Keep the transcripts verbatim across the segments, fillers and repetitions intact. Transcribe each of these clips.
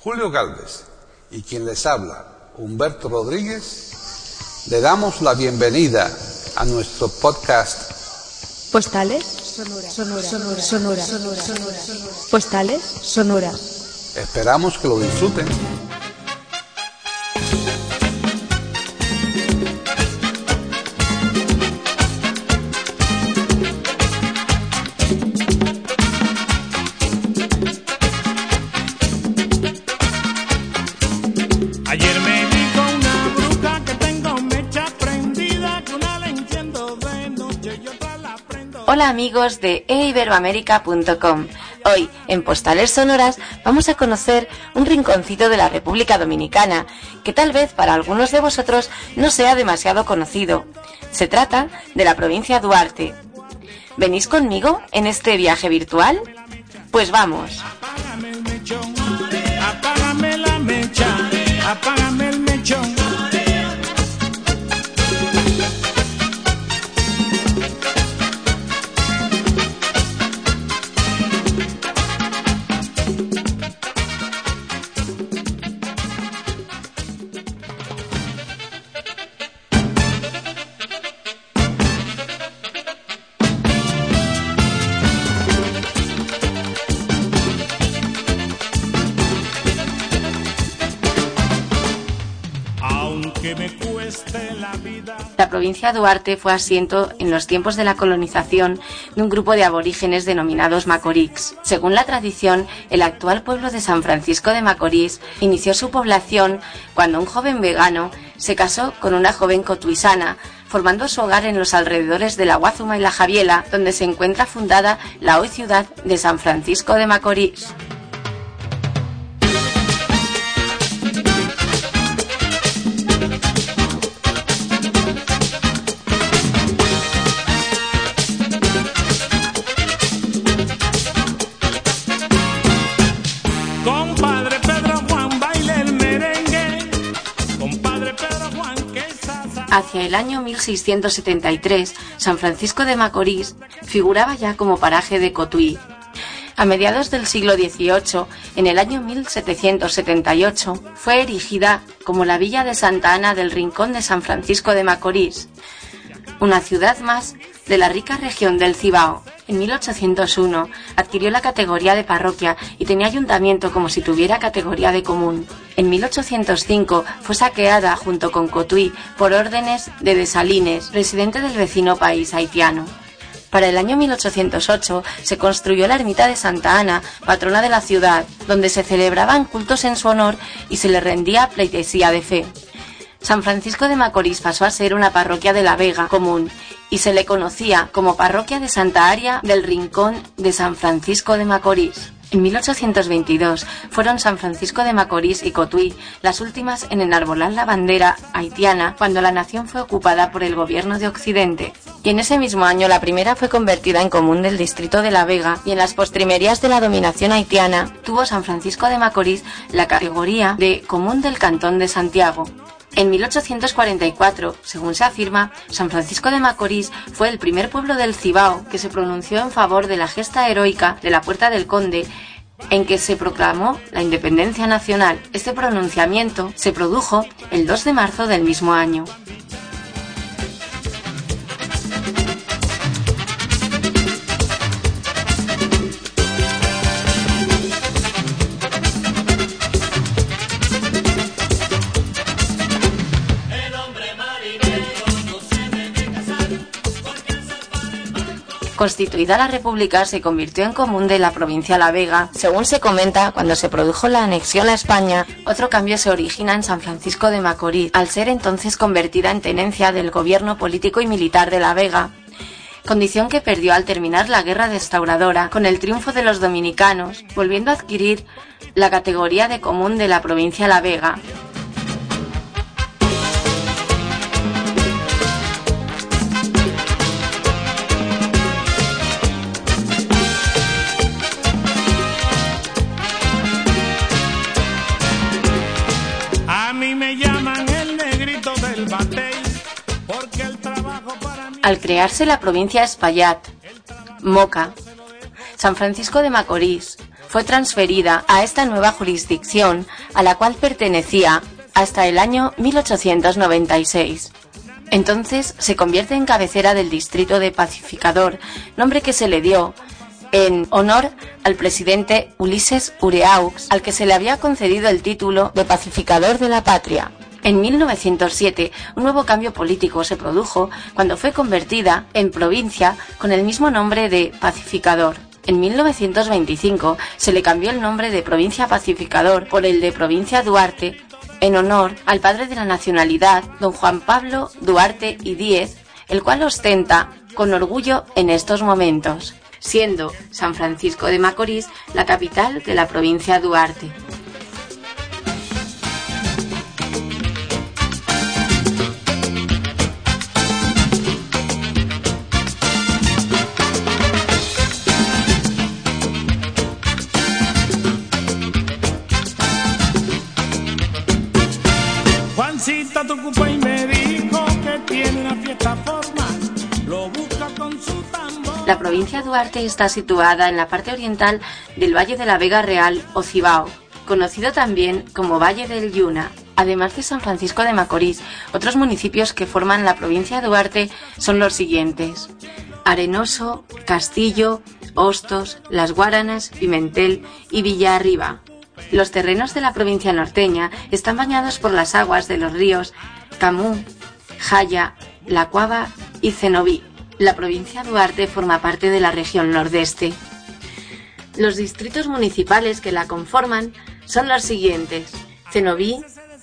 Julio Gálvez y quien les habla, Humberto Rodríguez, le damos la bienvenida a nuestro podcast Postales Sonora, Sonora, Sonora, Sonora, Sonora, Sonora, Sonora. Postales Sonora. Esperamos que lo disfruten. Ayer me dijo una bruja que tengo mecha prendida, que una la enciendo de noche y otra la prendo. Hola amigos de e iberoamérica punto com. Hoy, en Postales Sonoras, vamos a conocer un rinconcito de la República Dominicana, que tal vez para algunos de vosotros no sea demasiado conocido. Se trata de la provincia Duarte. ¿Venís conmigo en este viaje virtual? Pues vamos. Apágame el mechón, apágame la mecha, apágame el mechón. Aunque me cueste la vida. La provincia Duarte fue asiento en los tiempos de la colonización de un grupo de aborígenes denominados Macorís. Según la tradición, el actual pueblo de San Francisco de Macorís inició su población cuando un joven vegano se casó con una joven cotuisana, formando su hogar en los alrededores de la Guázuma y la Javiela, donde se encuentra fundada la hoy ciudad de San Francisco de Macorís. Compadre Pedro Juan, baile el merengue. Compadre Pedro Juan, que sasa. Hacia el año mil seiscientos setenta y tres, San Francisco de Macorís figuraba ya como paraje de Cotuí. A mediados del siglo dieciocho, en el año mil setecientos setenta y ocho, fue erigida como la villa de Santa Ana del Rincón de San Francisco de Macorís, una ciudad más de la rica región del Cibao. En mil ochocientos uno adquirió la categoría de parroquia y tenía ayuntamiento como si tuviera categoría de común. En mil ochocientos cinco fue saqueada junto con Cotuí por órdenes de Desalines, presidente del vecino país haitiano. Para el año mil ochocientos ocho se construyó la ermita de Santa Ana, patrona de la ciudad, donde se celebraban cultos en su honor y se le rendía pleitesía de fe. San Francisco de Macorís pasó a ser una parroquia de la Vega común y se le conocía como parroquia de Santa Aria del Rincón de San Francisco de Macorís. En mil ochocientos veintidós fueron San Francisco de Macorís y Cotuí las últimas en enarbolar la bandera haitiana cuando la nación fue ocupada por el gobierno de Occidente. Y en ese mismo año la primera fue convertida en común del distrito de La Vega y en las postrimerías de la dominación haitiana tuvo San Francisco de Macorís la categoría de común del Cantón de Santiago. En mil ochocientos cuarenta y cuatro, según se afirma, San Francisco de Macorís fue el primer pueblo del Cibao que se pronunció en favor de la gesta heroica de la Puerta del Conde, en que se proclamó la independencia nacional. Este pronunciamiento se produjo el dos de marzo del mismo año. Constituida la República, se convirtió en común de la provincia La Vega. Según se comenta, cuando se produjo la anexión a España, otro cambio se origina en San Francisco de Macorís, al ser entonces convertida en tenencia del gobierno político y militar de La Vega, condición que perdió al terminar la Guerra Restauradora con el triunfo de los dominicanos, volviendo a adquirir la categoría de común de la provincia La Vega. Me llaman el negrito del batey, porque el trabajo para mí. Al crearse la provincia Espaillat, Moca, San Francisco de Macorís fue transferida a esta nueva jurisdicción a la cual pertenecía hasta el año mil ochocientos noventa y seis. Entonces se convierte en cabecera del distrito de Pacificador, nombre que se le dio en honor al presidente Ulises Ureaux, al que se le había concedido el título de Pacificador de la Patria. En mil novecientos siete, un nuevo cambio político se produjo cuando fue convertida en provincia con el mismo nombre de Pacificador. En mil novecientos veinticinco se le cambió el nombre de Provincia Pacificador por el de Provincia Duarte, en honor al padre de la nacionalidad, don Juan Pablo Duarte y Díez, el cual ostenta con orgullo en estos momentos, siendo San Francisco de Macorís la capital de la provincia Duarte. Juancita te ocupó y me dijo que tiene una fiesta formal, lo busca con su tambor. La provincia Duarte está situada en la parte oriental del Valle de la Vega Real o Cibao, conocido también como Valle del Yuna. Además de San Francisco de Macorís, otros municipios que forman la provincia Duarte son los siguientes: Arenoso, Castillo, Hostos, Las Guaranas, Pimentel y Villarriba. Los terrenos de la provincia norteña están bañados por las aguas de los ríos Camú, Jaya, La Cuava y Cenoví. La provincia Duarte forma parte de la región nordeste. Los distritos municipales que la conforman son los siguientes: Cenoví,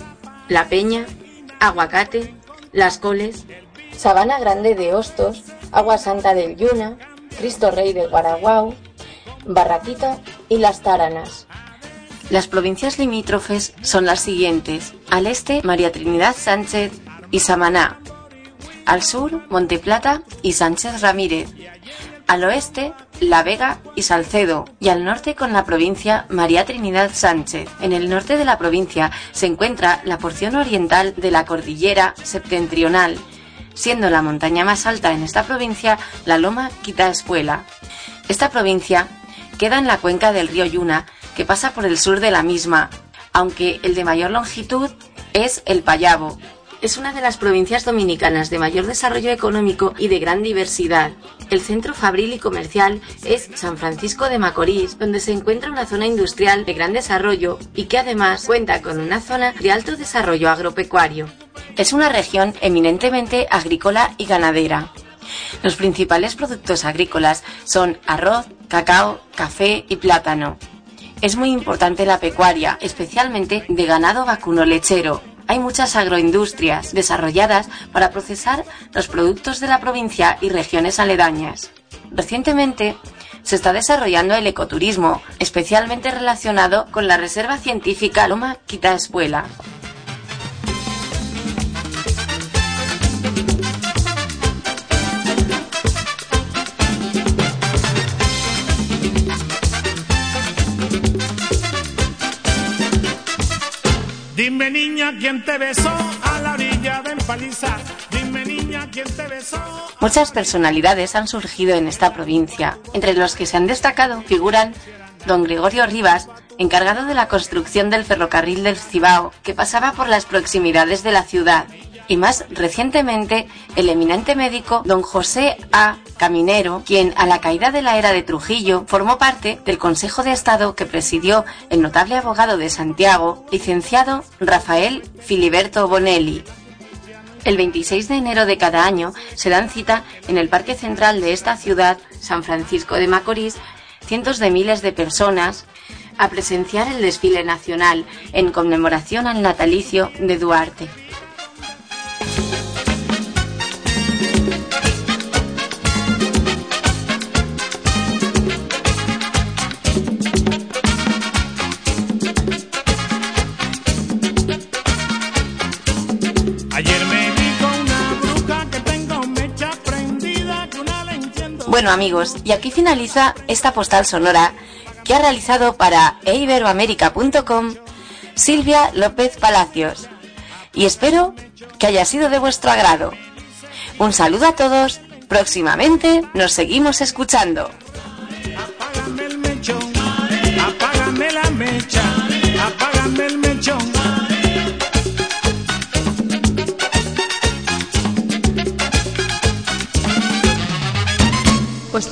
La Peña, Aguacate, Las Coles, Sabana Grande de Hostos, Agua Santa del Yuna, Cristo Rey del Guaraguao, Barraquita y Las Taranas. Las provincias limítrofes son las siguientes: al este, María Trinidad Sánchez y Samaná; al sur, Monteplata y Sánchez Ramírez; al oeste, La Vega y Salcedo; y al norte con la provincia María Trinidad Sánchez. En el norte de la provincia se encuentra la porción oriental de la cordillera septentrional, siendo la montaña más alta en esta provincia la Loma Quitaespuela. Esta provincia queda en la cuenca del río Yuna, que pasa por el sur de la misma, aunque el de mayor longitud es el Payabo. Es una de las provincias dominicanas de mayor desarrollo económico y de gran diversidad. El centro fabril y comercial es San Francisco de Macorís, donde se encuentra una zona industrial de gran desarrollo y que además cuenta con una zona de alto desarrollo agropecuario. Es una región eminentemente agrícola y ganadera. Los principales productos agrícolas son arroz, cacao, café y plátano. Es muy importante la pecuaria, especialmente de ganado vacuno lechero. Hay muchas agroindustrias desarrolladas para procesar los productos de la provincia y regiones aledañas. Recientemente se está desarrollando el ecoturismo, especialmente relacionado con la Reserva Científica Loma Quitaespuela. Dime niña quién te besó a la orilla de Empalizar. Dime niña quién te besó. Muchas personalidades han surgido en esta provincia. Entre los que se han destacado figuran don Gregorio Rivas, encargado de la construcción del ferrocarril del Cibao, que pasaba por las proximidades de la ciudad. Y más recientemente, el eminente médico don José A. Caminero, quien a la caída de la era de Trujillo formó parte del Consejo de Estado que presidió el notable abogado de Santiago, licenciado Rafael Filiberto Bonelli. El veintiséis de enero de cada año se dan cita en el Parque Central de esta ciudad, San Francisco de Macorís, cientos de miles de personas a presenciar el desfile nacional en conmemoración al natalicio de Duarte. Bueno amigos, y aquí finaliza esta postal sonora que ha realizado para e iberoamérica punto com Silvia López Palacios, y espero que haya sido de vuestro agrado. Un saludo a todos, próximamente nos seguimos escuchando. Apaga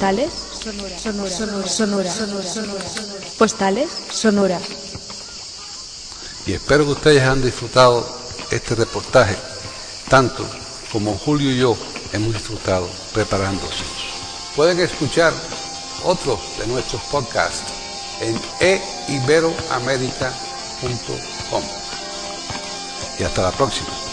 Postales Sonora. Sonora. Sonora. Sonora. Sonora. Sonora. Postales Sonora. Y espero que ustedes hayan disfrutado este reportaje tanto como Julio y yo hemos disfrutado preparándose. Pueden escuchar otros de nuestros podcasts en e iberoamerica punto com. Y hasta la próxima.